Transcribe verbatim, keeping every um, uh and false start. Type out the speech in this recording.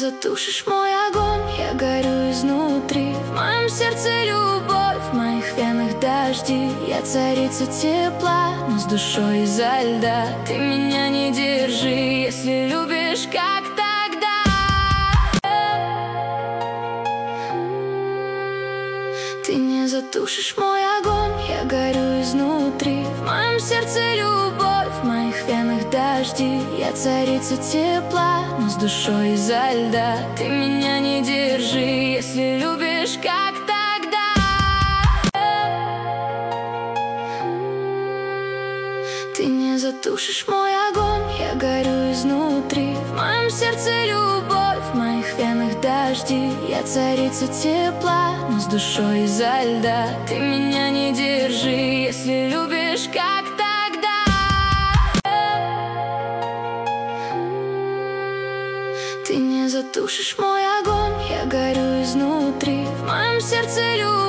затушишь мой огонь, я горю изнутри. В моем сердце любовь, в моих венах дожди. Я царица тепла, но с душой изо льда. Ты меня не держи, если любишь, как тогда. Ты не затушишь мой огонь, я горю изнутри. В моем сердце любовь, в моих венах дожди. Я царица тепла, но с душой изо льда. Ты меня не держи, если любишь, как тогда. Ты не затушишь мой огонь, я горю изнутри. В моем сердце любовь, в моих венах дожди. Я царица тепла, но с душой изо льда. Ты меня не держи, если любишь, как тогда. Ты не затушишь мой огонь, я горю изнутри. В моем сердце любовь.